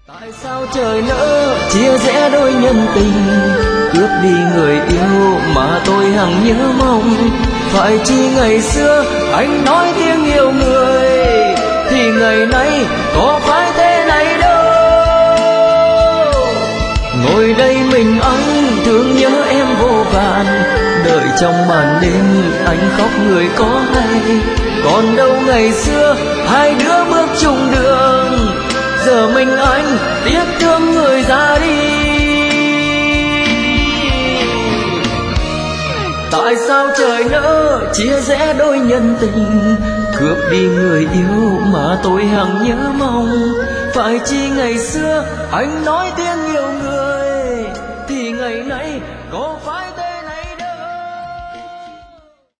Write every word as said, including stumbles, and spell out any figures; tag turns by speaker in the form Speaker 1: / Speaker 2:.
Speaker 1: Tại sao trời nỡ chia rẽ đôi nhân tình, cướp đi người yêu mà tôi hằng nhớ mong. Phải chi ngày xưa anh nói tiếng yêu người, thì ngày nay có phải thế này đâu. Ngồi đây mình anh thương nhớ em vô vàn, đợi trong màn đêm anh khóc người có hay. Còn đâu ngày xưa hai đứa bước chung đường, giờ mình anh tiếc thương người ra đi. Tại sao trời nỡ chia rẽ đôi nhân tình, cướp đi người yêu mà tôi hằng nhớ mong. Phải chi ngày xưa anh nói tiếng yêu người,